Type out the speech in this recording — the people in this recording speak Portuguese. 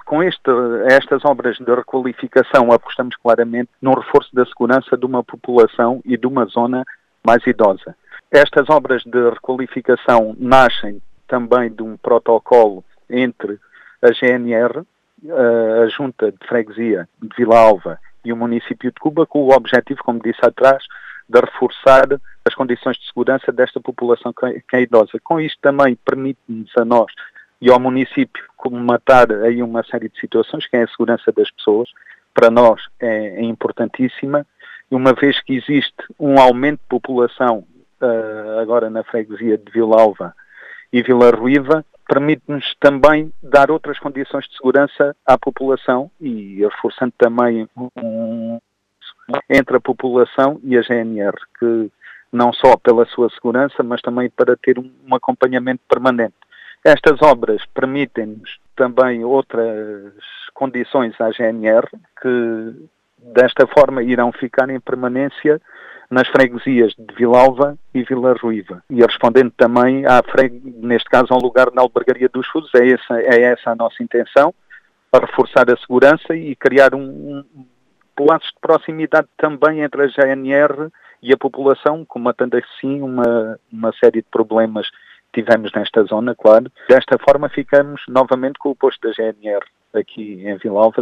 Com estas obras de requalificação apostamos claramente no reforço da segurança de uma população e de uma zona mais idosa. Estas obras de requalificação nascem também de um protocolo entre a GNR, a Junta de Freguesia de Vila Alva e o município de Cuba, com o objetivo, como disse atrás, de reforçar as condições de segurança desta população que é idosa. Com isto também permite-nos a nós e ao município comatar aí uma série de situações, que é a segurança das pessoas, para nós é importantíssima, e uma vez que existe um aumento de população agora na freguesia de Vila Alva e Vila Ruiva, permite-nos também dar outras condições de segurança à população e reforçando também entre a população e a GNR, que não só pela sua segurança, mas também para ter um acompanhamento permanente. Estas obras permitem-nos também outras condições à GNR, que desta forma irão ficar em permanência nas freguesias de Vila Alva e Vila Ruiva. E respondendo também, neste caso, ao lugar na albergaria dos Fusos, é essa a nossa intenção, para reforçar a segurança e criar laços de proximidade também entre a GNR e a população, combatendo assim uma série de problemas que tivemos nesta zona, claro. Desta forma ficamos novamente com o posto da GNR aqui em Vila Alva.